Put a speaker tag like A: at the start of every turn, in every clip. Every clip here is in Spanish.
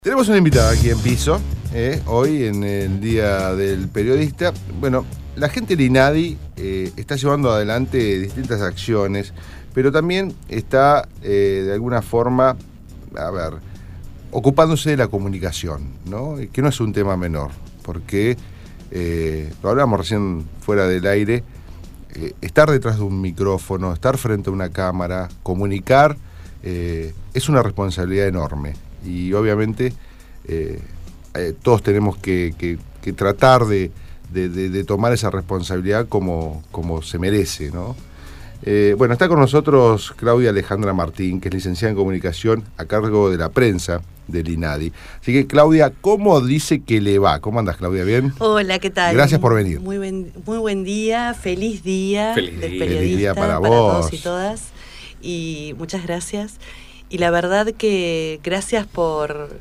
A: Tenemos una invitada aquí en Piso, hoy en el Día del Periodista. Bueno, la gente del INADI está llevando adelante distintas acciones, pero también está de alguna forma, ocupándose de la comunicación, ¿no? Que no es un tema menor, porque, lo hablábamos recién fuera del aire, estar detrás de un micrófono, estar frente a una cámara, comunicar, es una responsabilidad enorme. Y obviamente todos tenemos que tratar de tomar esa responsabilidad como se merece, ¿no? Bueno, está con nosotros Claudia Alejandra Martín, que es licenciada en Comunicación a cargo de la prensa del INADI. Así que, Claudia, ¿cómo dice que le va? ¿Cómo andas, Claudia? ¿Bien?
B: Hola, ¿qué tal?
A: Gracias por venir.
B: Muy buen día, feliz día del periodista,
A: feliz día para
B: todos y todas. Y muchas gracias. Y la verdad que gracias por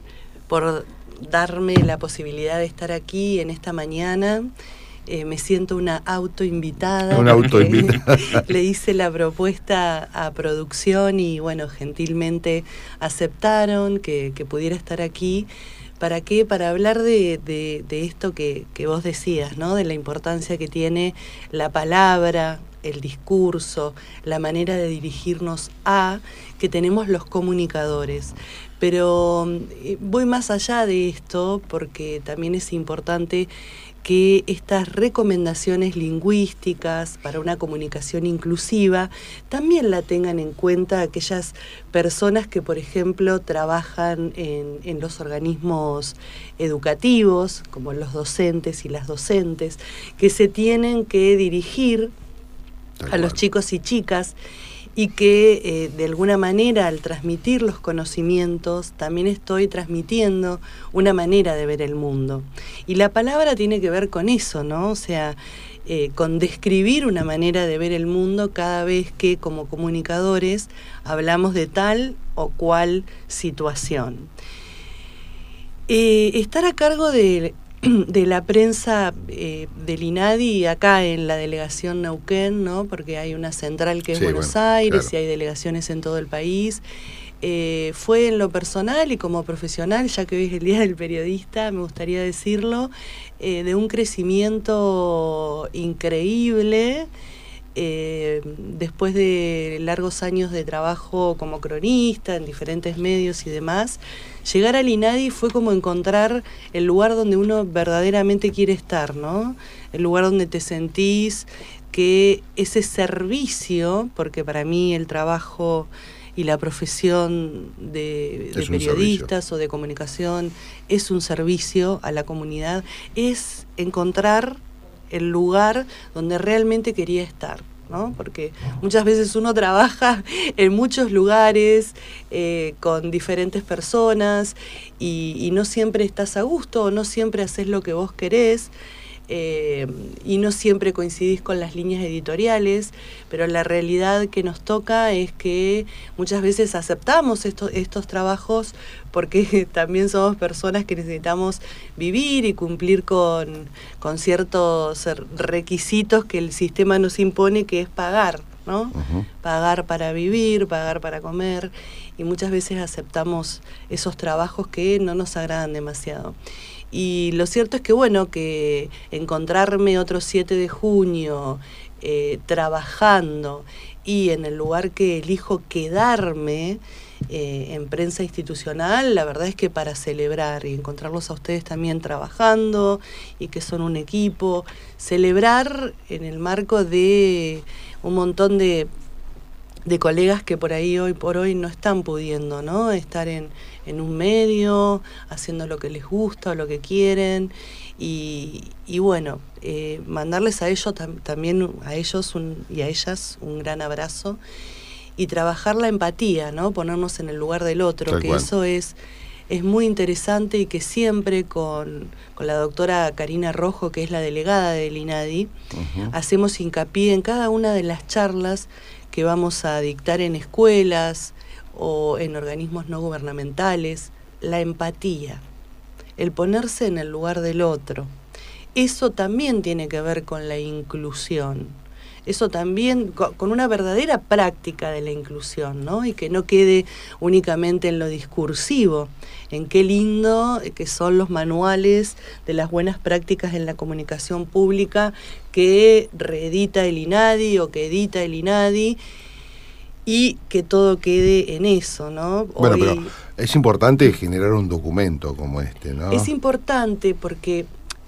B: darme la posibilidad de estar aquí en esta mañana. Me siento una autoinvitada.
A: Una autoinvitada.
B: Le hice la propuesta a producción y bueno, gentilmente aceptaron que pudiera estar aquí. ¿Para qué? Para hablar de esto que vos decías, ¿no? De la importancia que tiene la palabra, el discurso, la manera de dirigirnos que tenemos los comunicadores. Pero voy más allá de esto porque también es importante que estas recomendaciones lingüísticas para una comunicación inclusiva también la tengan en cuenta aquellas personas que, por ejemplo, trabajan en los organismos educativos, como los docentes y las docentes, que se tienen que dirigir a los chicos y chicas y que de alguna manera al transmitir los conocimientos también estoy transmitiendo una manera de ver el mundo. Y la palabra tiene que ver con eso, ¿no? O sea, con describir una manera de ver el mundo cada vez que como comunicadores hablamos de tal o cual situación. Estar a cargo de la prensa del INADI acá en la delegación Neuquén, ¿no? Porque hay una central que es Buenos Aires, claro, y hay delegaciones en todo el país. Fue en lo personal y como profesional, ya que hoy es el Día del Periodista, me gustaría decirlo, de un crecimiento increíble. Después de largos años de trabajo como cronista en diferentes medios y demás, llegar al INADI fue como encontrar el lugar donde uno verdaderamente quiere estar, ¿no? El lugar donde te sentís que ese servicio, porque para mí el trabajo y la profesión de periodistas o de comunicación es un servicio a la comunidad, es encontrar el lugar donde realmente quería estar, ¿no? Porque muchas veces uno trabaja en muchos lugares con diferentes personas y no siempre estás a gusto o no siempre haces lo que vos querés y no siempre coincidís con las líneas editoriales, pero la realidad que nos toca es que muchas veces aceptamos estos trabajos porque también somos personas que necesitamos vivir y cumplir con ciertos requisitos que el sistema nos impone, que es pagar, ¿no? Uh-huh. Pagar para vivir, pagar para comer, y muchas veces aceptamos esos trabajos que no nos agradan demasiado. Y lo cierto es que, bueno, que encontrarme otro 7 de junio trabajando y en el lugar que elijo quedarme en prensa institucional, la verdad es que para celebrar y encontrarlos a ustedes también trabajando y que son un equipo, celebrar en el marco de un montón de colegas que por ahí hoy por hoy no están pudiendo, ¿no? Estar en un medio, haciendo lo que les gusta o lo que quieren y bueno, mandarles a ellos también a ellos y a ellas un gran abrazo y trabajar la empatía, ¿no? Ponernos en el lugar del otro, que eso es muy interesante y que siempre con la doctora Karina Rojo, que es la delegada del INADI, uh-huh, hacemos hincapié en cada una de las charlas que vamos a dictar en escuelas o en organismos no gubernamentales, la empatía, el ponerse en el lugar del otro. Eso también tiene que ver con la inclusión. Eso también, con una verdadera práctica de la inclusión, ¿no? Y que no quede únicamente en lo discursivo, en qué lindo que son los manuales de las buenas prácticas en la comunicación pública que reedita el INADI o que edita el INADI, y que todo quede en eso, ¿no?
A: Bueno, pero es importante generar un documento como este, ¿no?
B: Es importante porque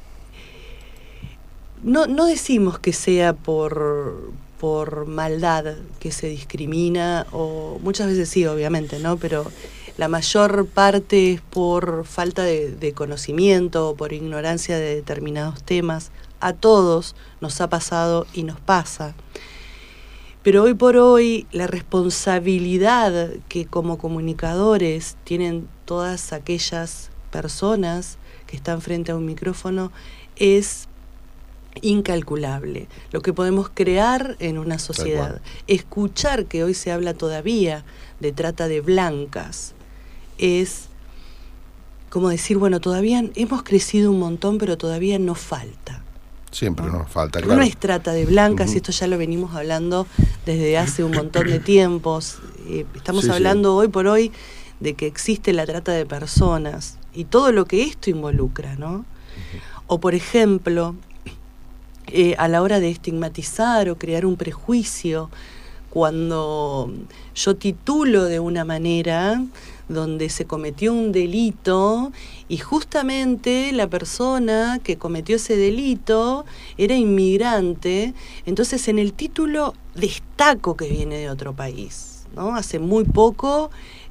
B: no decimos que sea por maldad que se discrimina, o muchas veces sí, obviamente, ¿no? Pero la mayor parte es por falta de conocimiento o por ignorancia de determinados temas. A todos nos ha pasado y nos pasa. Pero hoy por hoy la responsabilidad que como comunicadores tienen todas aquellas personas que están frente a un micrófono es incalculable. Lo que podemos crear en una sociedad, escuchar que hoy se habla todavía de trata de blancas, es como decir, bueno, todavía hemos crecido un montón, pero todavía nos falta.
A: Siempre nos falta,
B: claro. No es trata de blancas, esto ya lo venimos hablando desde hace un montón de tiempos. Estamos hablando hoy por hoy de que existe la trata de personas y todo lo que esto involucra, ¿no? O por ejemplo, a la hora de estigmatizar o crear un prejuicio, cuando yo titulo de una manera donde se cometió un delito y justamente la persona que cometió ese delito era inmigrante, entonces en el título destaco que viene de otro país, ¿no? Hace muy poco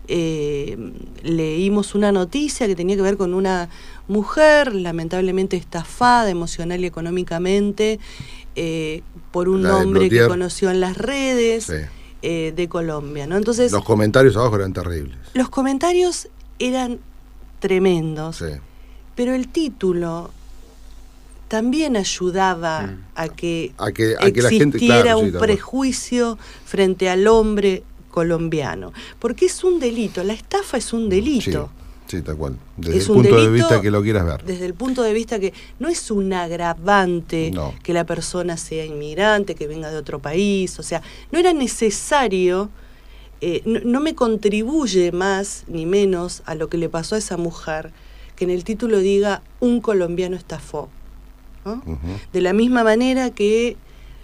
B: leímos una noticia que tenía que ver con una mujer lamentablemente estafada emocional y económicamente por un hombre que conoció en las redes. Sí. De Colombia, ¿no? Entonces,
A: los comentarios abajo eran terribles.
B: Los comentarios eran tremendos, pero el título también ayudaba a que existiera
A: la gente, claro,
B: un prejuicio frente al hombre colombiano, porque es un delito, la estafa es un delito.
A: Sí, tal cual. Desde el punto de vista que lo quieras ver.
B: Desde el punto de vista que no es un agravante que la persona sea inmigrante, que venga de otro país, o sea, no era necesario, no me contribuye más ni menos a lo que le pasó a esa mujer que en el título diga un colombiano estafó, ¿no? De la misma manera que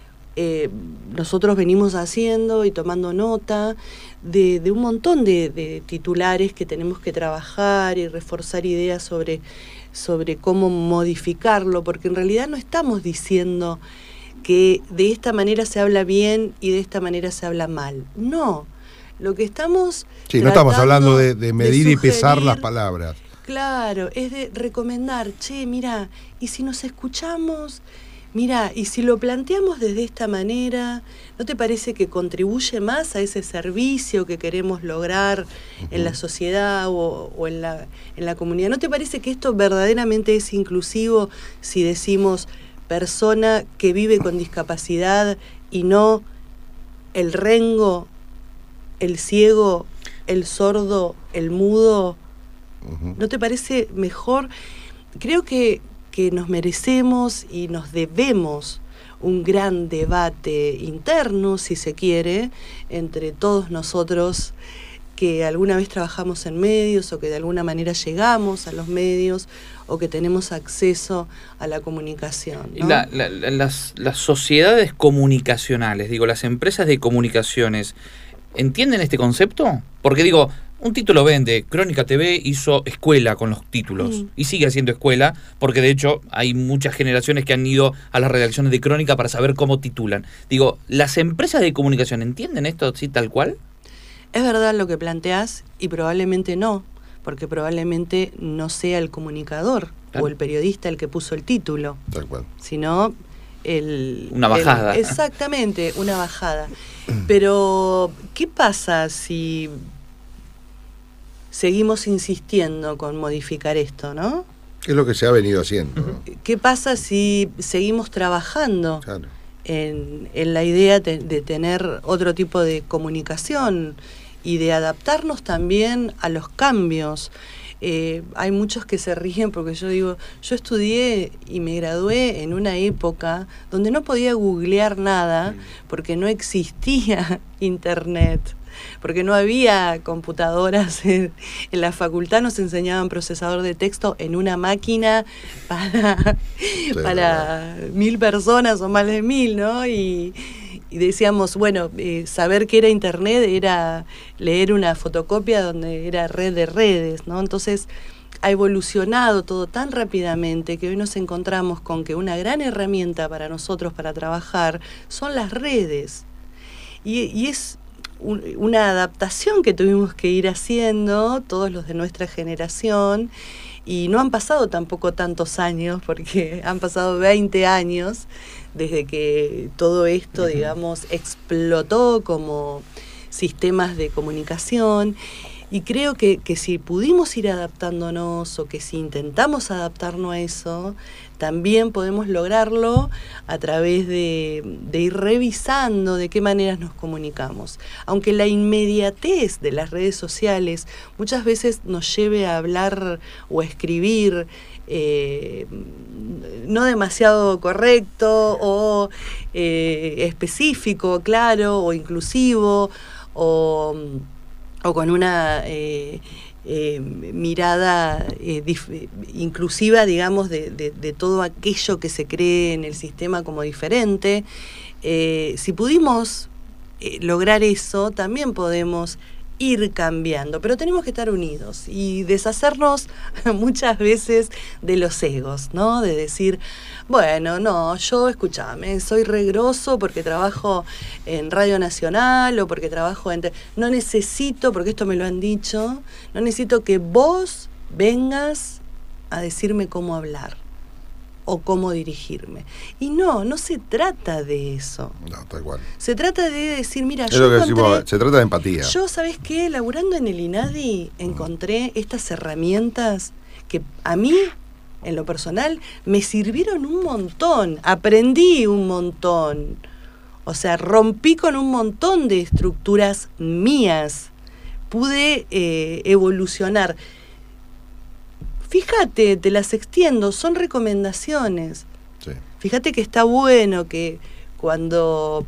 B: nosotros venimos haciendo y tomando nota de un montón de titulares que tenemos que trabajar y reforzar ideas sobre cómo modificarlo, porque en realidad no estamos diciendo que de esta manera se habla bien y de esta manera se habla mal. No, lo que estamos
A: no estamos hablando de medir y pesar las palabras.
B: Claro, es de recomendar, mira, y si nos escuchamos... Mira, y si lo planteamos desde esta manera, ¿no te parece que contribuye más a ese servicio que queremos lograr en la sociedad o en la comunidad? ¿No te parece que esto verdaderamente es inclusivo si decimos persona que vive con discapacidad y no el rengo, el ciego, el sordo, el mudo? ¿No te parece mejor? Creo que nos merecemos y nos debemos un gran debate interno, si se quiere, entre todos nosotros que alguna vez trabajamos en medios o que de alguna manera llegamos a los medios o que tenemos acceso a la comunicación, ¿no?
C: Las sociedades comunicacionales, las empresas de comunicaciones, ¿entienden este concepto? Porque un título vende. Crónica TV hizo escuela con los títulos y sigue haciendo escuela, porque de hecho hay muchas generaciones que han ido a las redacciones de Crónica para saber cómo titulan. ¿Las empresas de comunicación entienden esto así tal cual?
B: Es verdad lo que planteás y probablemente no, porque probablemente no sea el comunicador o el periodista el que puso el título,
A: tal cual,
B: sino
C: una bajada.
B: Exactamente, una bajada. Pero, ¿qué pasa si seguimos insistiendo con modificar esto, no?
A: Es lo que se ha venido haciendo, ¿no?
B: ¿Qué pasa si seguimos trabajando en la idea de tener otro tipo de comunicación y de adaptarnos también a los cambios? hay muchos que se ríen porque yo digo, yo estudié y me gradué en una época donde no podía googlear nada porque no existía internet, porque no había computadoras. En la facultad nos enseñaban procesador de texto en una máquina para 1000 personas o más de 1000, ¿no? Y decíamos, bueno, saber qué era internet era leer una fotocopia donde era red de redes, ¿no? Entonces ha evolucionado todo tan rápidamente que hoy nos encontramos con que una gran herramienta para nosotros para trabajar son las redes. Y es una adaptación que tuvimos que ir haciendo todos los de nuestra generación, y no han pasado tampoco tantos años, porque han pasado 20 años desde que todo esto, digamos, explotó como sistemas de comunicación. Y creo que si pudimos ir adaptándonos, o que si intentamos adaptarnos a eso, también podemos lograrlo a través de ir revisando de qué maneras nos comunicamos. Aunque la inmediatez de las redes sociales muchas veces nos lleve a hablar o a escribir no demasiado correcto o específico, claro, o inclusivo, o con una mirada inclusiva, digamos, de todo aquello que se cree en el sistema como diferente. Si pudimos lograr eso, también podemos ir cambiando, pero tenemos que estar unidos y deshacernos muchas veces de los egos, ¿no? De decir, bueno, no, yo, escúchame, soy regroso porque trabajo en Radio Nacional o porque trabajo en... No necesito, porque esto me lo han dicho, no necesito que vos vengas a decirme cómo hablar o cómo dirigirme. Y no se trata de eso.
A: No, tal cual.
B: Se trata de decir, mira,
A: es lo que decimos, se trata de empatía.
B: Yo, ¿sabés qué? Laburando en el INADI encontré estas herramientas que a mí, en lo personal, me sirvieron un montón. Aprendí un montón. O sea, rompí con un montón de estructuras mías. Pude evolucionar. Fíjate, te las extiendo, son recomendaciones. Sí. Fíjate que está bueno que cuando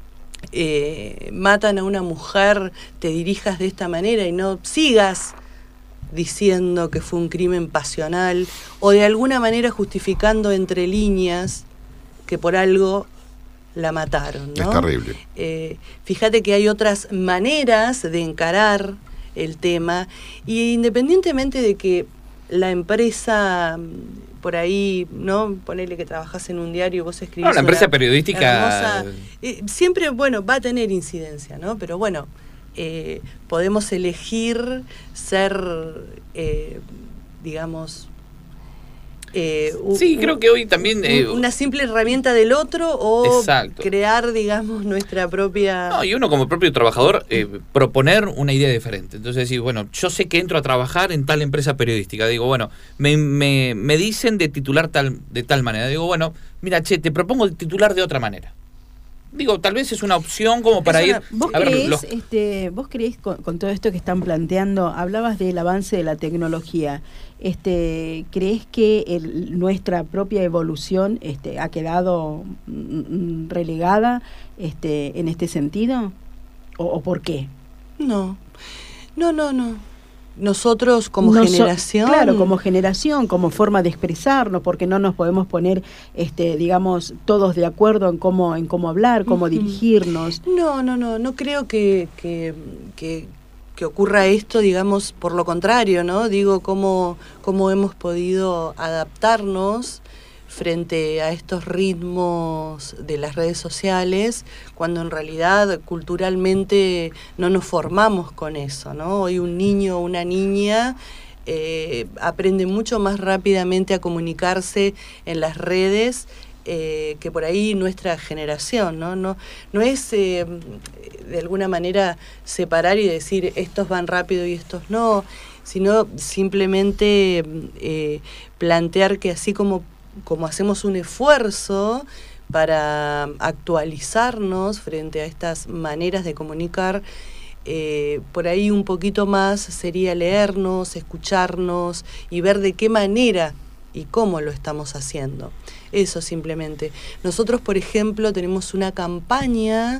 B: matan a una mujer te dirijas de esta manera y no sigas diciendo que fue un crimen pasional o de alguna manera justificando entre líneas que por algo la mataron, ¿no?
A: Es terrible.
B: Fíjate que hay otras maneras de encarar el tema, y independientemente de que la empresa por ahí, ¿no? Ponele que trabajás en un diario, vos escribís.
C: No, la empresa periodística
B: hermosa, siempre, bueno, va a tener incidencia, ¿no? Pero bueno, podemos elegir ser, digamos,
C: sí, creo que hoy también
B: una simple herramienta del otro, o
C: exacto,
B: crear, digamos, nuestra propia...
C: No, y uno como propio trabajador proponer una idea diferente. Entonces decir, bueno, yo sé que entro a trabajar en tal empresa periodística. Digo, bueno, me dicen de titular de tal manera. Digo, bueno, mira, te propongo el titular de otra manera. Digo, tal vez es una opción como para ir...
D: ¿Vos creés con todo esto que están planteando, hablabas del avance de la tecnología, ¿creés que nuestra propia evolución ha quedado relegada en este sentido? ¿O por qué?
B: No. Nosotros como generación...
D: Claro, como generación, como forma de expresarnos, porque no nos podemos poner, digamos, todos de acuerdo en cómo hablar, cómo dirigirnos.
B: No creo que ocurra esto, digamos, por lo contrario, ¿no? Digo, cómo hemos podido adaptarnos frente a estos ritmos de las redes sociales, cuando en realidad culturalmente no nos formamos con eso, ¿no? Hoy un niño o una niña aprende mucho más rápidamente a comunicarse en las redes que por ahí nuestra generación, ¿no? No es de alguna manera separar y decir estos van rápido y estos no, sino simplemente plantear que así como hacemos un esfuerzo para actualizarnos frente a estas maneras de comunicar, por ahí un poquito más sería leernos, escucharnos y ver de qué manera y cómo lo estamos haciendo. Eso simplemente. Nosotros, por ejemplo, tenemos una campaña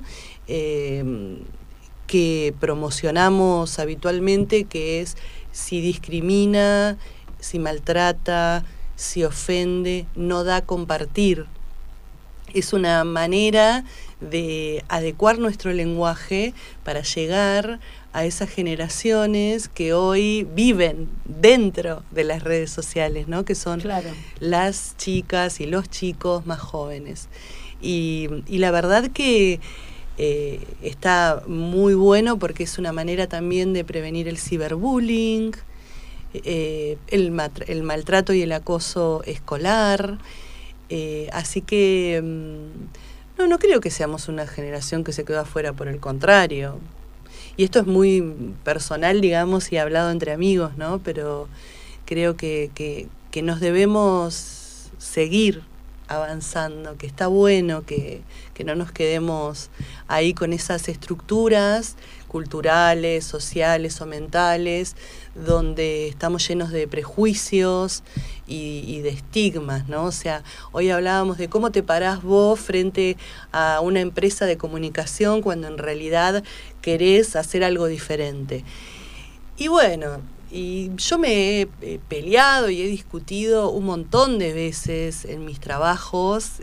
B: que promocionamos habitualmente, que es: si discrimina, si maltrata, si ofende, no da compartir. Es una manera de adecuar nuestro lenguaje para llegar a esas generaciones que hoy viven dentro de las redes sociales, ¿no? Que son las chicas y los chicos más jóvenes. Y la verdad que está muy bueno, porque es una manera también de prevenir el ciberbullying, el maltrato y el acoso escolar. Así que no creo que seamos una generación que se quedó afuera, por el contrario. Y esto es muy personal, digamos, y hablado entre amigos, ¿no? Pero creo que nos debemos seguir avanzando, que está bueno que no nos quedemos ahí con esas estructuras culturales, sociales o mentales, donde estamos llenos de prejuicios y de estigmas, ¿no? O sea, hoy hablábamos de cómo te parás vos frente a una empresa de comunicación cuando en realidad querés hacer algo diferente. Y bueno, y yo me he peleado y he discutido un montón de veces en mis trabajos,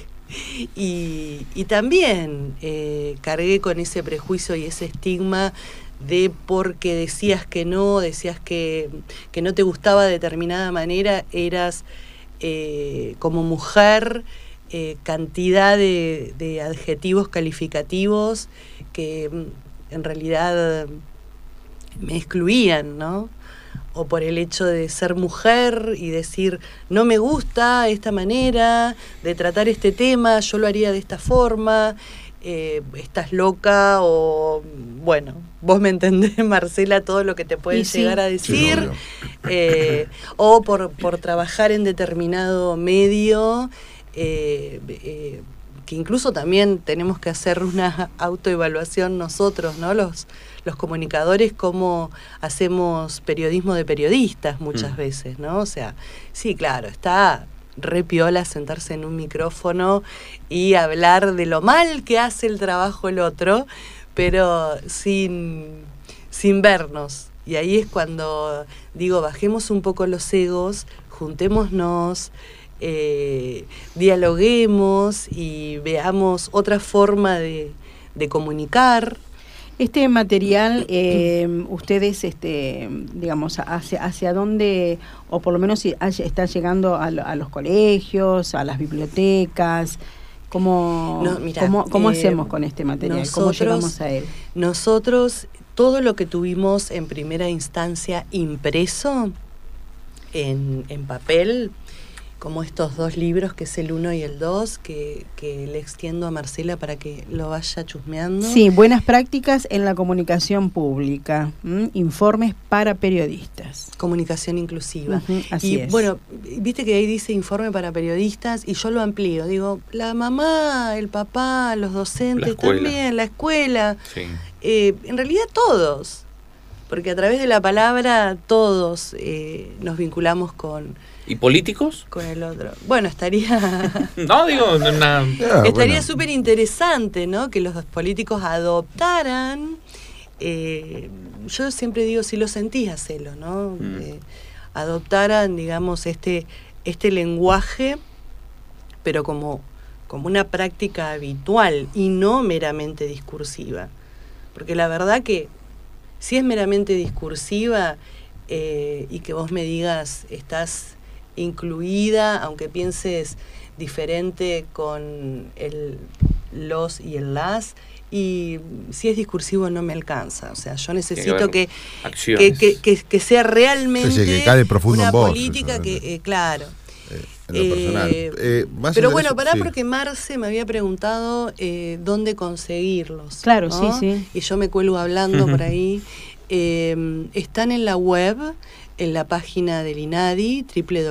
B: y también cargué con ese prejuicio y ese estigma de porque decías que no te gustaba de determinada manera, eras como mujer, cantidad de adjetivos calificativos que en realidad me excluían, ¿no? O por el hecho de ser mujer y decir, no me gusta esta manera de tratar este tema, yo lo haría de esta forma, estás loca, o bueno, vos me entendés, Marcela, todo lo que te pueden llegar a decir, o por trabajar en determinado medio, que incluso también tenemos que hacer una autoevaluación nosotros, ¿no? Los comunicadores, cómo hacemos periodismo de periodistas muchas veces, ¿no? O sea, sí, claro, está re piola sentarse en un micrófono y hablar de lo mal que hace el trabajo el otro, pero sin vernos. Y ahí es cuando digo, bajemos un poco los egos, juntémonos, dialoguemos y veamos otra forma de comunicar.
D: Este material, ustedes, digamos, hacia dónde, o por lo menos está llegando a los colegios, a las bibliotecas, ¿cómo hacemos con este material? ¿Cómo llegamos a él?
B: Nosotros, todo lo que tuvimos en primera instancia impreso, en papel, como estos 2 libros, que es el 1 y el 2, que le extiendo a Marcela para que lo vaya chusmeando.
D: Sí, buenas prácticas en la comunicación pública, informes para periodistas.
B: Comunicación inclusiva.
D: Así es.
B: Bueno, viste que ahí dice informe para periodistas, y yo lo amplío. Digo, la mamá, el papá, los docentes también, la escuela. Sí. En realidad todos, porque a través de la palabra todos nos vinculamos con...
C: ¿Y políticos?
B: Con el otro. Bueno, estaría...
C: No, digo...
B: estaría súper interesante, ¿no? Que los políticos adoptaran... yo siempre digo, si lo sentís, hacelo, ¿no? Adoptaran, digamos, este lenguaje, pero como una práctica habitual y no meramente discursiva. Porque la verdad que si es meramente discursiva y que vos me digas, estás incluida, aunque pienses diferente con el los y el las, y si es discursivo no me alcanza. O sea, yo necesito que sea realmente
A: que cale profundo
B: una
A: en vos,
B: política
A: eso,
B: que, claro.
A: En lo personal.
B: Pero bueno, porque Marce me había preguntado dónde conseguirlos.
D: Claro,
B: ¿no?
D: sí.
B: Y yo me cuelgo hablando por ahí. Están en la web, en la página del INADI,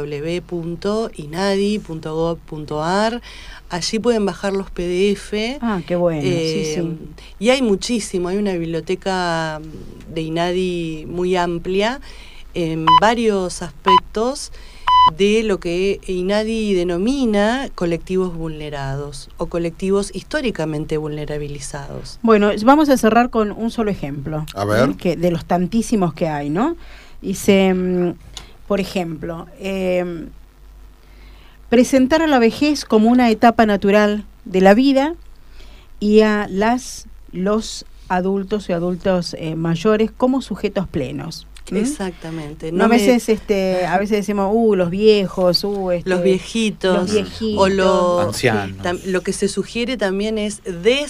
B: www.inadi.gov.ar. Allí pueden bajar los PDF.
D: Ah, qué bueno, sí.
B: Y hay muchísimo, hay una biblioteca de INADI muy amplia en varios aspectos de lo que INADI denomina colectivos vulnerados o colectivos históricamente vulnerabilizados.
D: Bueno, vamos a cerrar con un solo ejemplo.
A: A ver.
D: Que de los tantísimos que hay, ¿no? Dice, por ejemplo, presentar a la vejez como una etapa natural de la vida y a los adultos y adultos mayores como sujetos plenos.
B: Exactamente.
D: No, a veces decimos, los viejos,
B: los viejitos, o los
C: ancianos.
B: Lo que se sugiere también es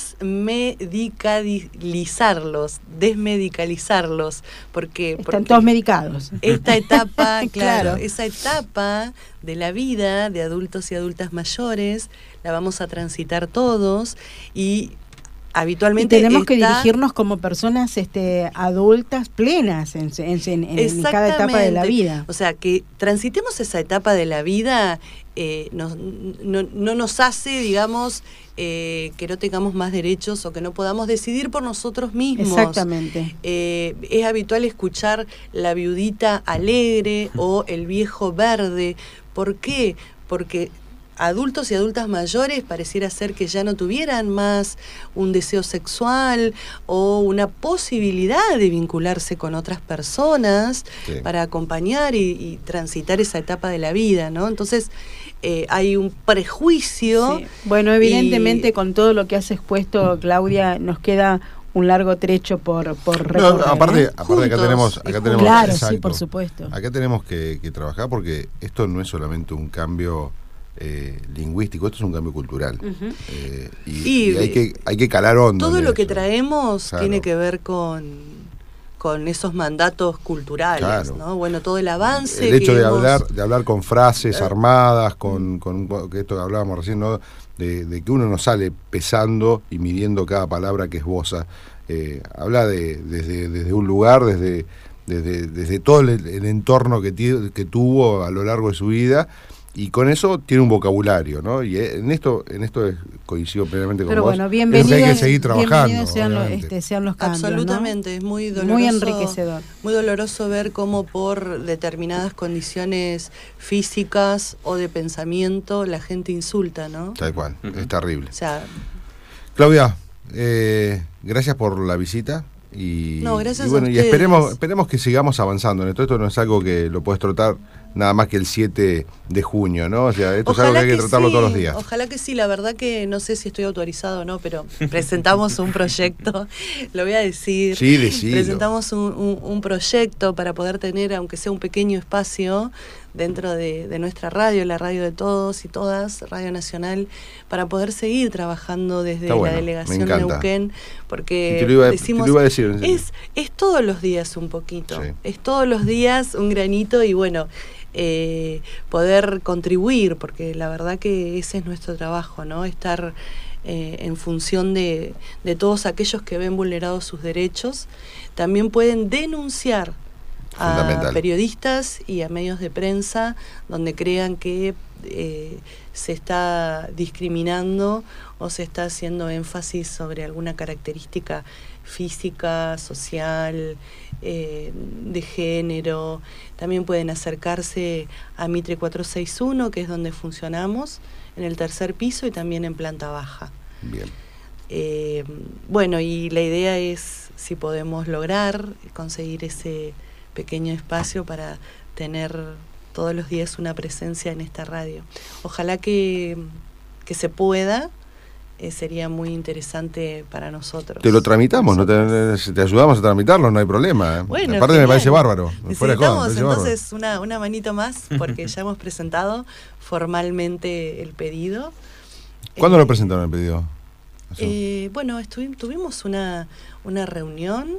B: desmedicalizarlos, porque
D: están todos medicados.
B: Esta etapa, claro, esa etapa de la vida de adultos y adultas mayores la vamos a transitar todos y habitualmente
D: tenemos que dirigirnos como personas adultas plenas en cada etapa de la vida.
B: O sea, que transitemos esa etapa de la vida no nos hace, digamos, que no tengamos más derechos o que no podamos decidir por nosotros mismos.
D: Exactamente.
B: Es habitual escuchar la viudita alegre o el viejo verde. ¿Por qué? Porque adultos y adultas mayores pareciera ser que ya no tuvieran más un deseo sexual o una posibilidad de vincularse con otras personas para acompañar y transitar esa etapa de la vida, ¿no? Entonces hay un prejuicio.
D: Sí. Bueno, evidentemente con todo lo que has expuesto, Claudia, nos queda un largo trecho por recorrer.
A: No, aparte acá tenemos
D: claro,
A: exacto,
D: sí, por supuesto.
A: Acá tenemos que trabajar porque esto no es solamente un cambio lingüístico, esto es un cambio cultural. Y hay que calar hondo.
B: Todo lo que traemos tiene que ver con esos mandatos culturales,
A: claro,
B: ¿no? Bueno, todo el avance.
A: El hecho de hablar con frases armadas, con que esto que hablábamos recién, ¿no? De que uno no sale pesando y midiendo cada palabra que esboza. Habla desde un lugar, desde todo el entorno que tuvo a lo largo de su vida. Y con eso tiene un vocabulario, ¿no? Y en esto coincido plenamente con vos.
D: Pero bueno, bienvenidos,
A: hay que seguir trabajando.
D: Sean los cambios,
B: absolutamente, ¿no? Es muy doloroso.
D: Muy enriquecedor.
B: Muy doloroso ver cómo por determinadas condiciones físicas o de pensamiento la gente insulta, ¿no?
A: Tal cual, es terrible.
B: O sea,
A: Claudia, gracias por la visita.
B: Gracias
A: y bueno,
B: a
A: y
B: ustedes.
A: esperemos que sigamos avanzando en esto. Esto no es algo que lo puedes tratar nada más que el 7 de junio, ¿no? O sea, esto es algo que hay que tratarlo todos los días.
B: Ojalá que sí, la verdad que no sé si estoy autorizado o no, pero presentamos un proyecto, lo voy a decir.
A: Sí, decilo.
B: Presentamos un proyecto para poder tener, aunque sea un pequeño espacio dentro de nuestra radio, la radio de todos y todas, Radio Nacional, para poder seguir trabajando desde la delegación de Neuquén, porque
A: te lo iba a decir.
B: Es todos los días un poquito,
A: sí.
B: Es todos los días un granito y bueno, poder contribuir, porque la verdad que ese es nuestro trabajo, ¿no? Estar en función de todos aquellos que ven vulnerados sus derechos. También pueden denunciar a periodistas y a medios de prensa donde crean que se está discriminando o se está haciendo énfasis sobre alguna característica física, social, de género. También pueden acercarse a Mitre 461, que es donde funcionamos, en el 3er piso y también en planta baja.
A: Bien.
B: Bueno, y la idea es, si podemos lograr conseguir ese pequeño espacio para tener todos los días una presencia en esta radio. Ojalá que se pueda. Sería muy interesante para nosotros.
A: Te lo tramitamos, ¿no? Te ayudamos a tramitarlo, no hay problema.
B: Bueno,
A: aparte
B: genial.
A: Me parece bárbaro.
B: Necesitamos entonces una manito más, porque ya hemos presentado formalmente el pedido.
A: ¿Cuándo lo presentaron el pedido?
B: Bueno, tuvimos una reunión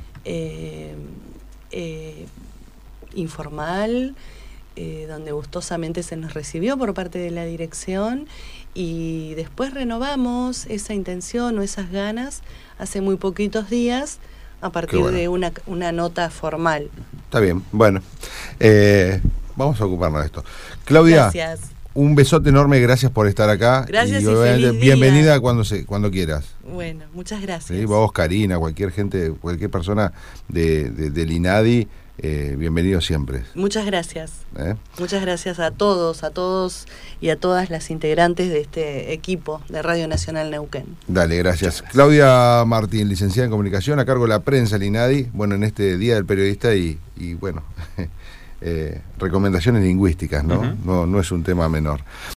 B: informal, donde gustosamente se nos recibió por parte de la dirección y después renovamos esa intención o esas ganas hace muy poquitos días a partir de una nota formal.
A: Está bien, bueno, vamos a ocuparnos de esto. Claudia,
B: gracias.
A: Un besote enorme, gracias por estar acá.
B: Gracias y
A: obviamente
B: feliz
A: bienvenida cuando quieras.
B: Bueno, muchas gracias.
A: ¿Sí? Vos, Karina, cualquier persona del INADI, bienvenido siempre.
B: Muchas gracias. Muchas gracias a todos y a todas las integrantes de este equipo de Radio Nacional Neuquén.
A: Dale, gracias. Claudia Martín, licenciada en Comunicación, a cargo de la prensa del INADI, bueno, en este Día del Periodista y bueno, recomendaciones lingüísticas, ¿no? No es un tema menor.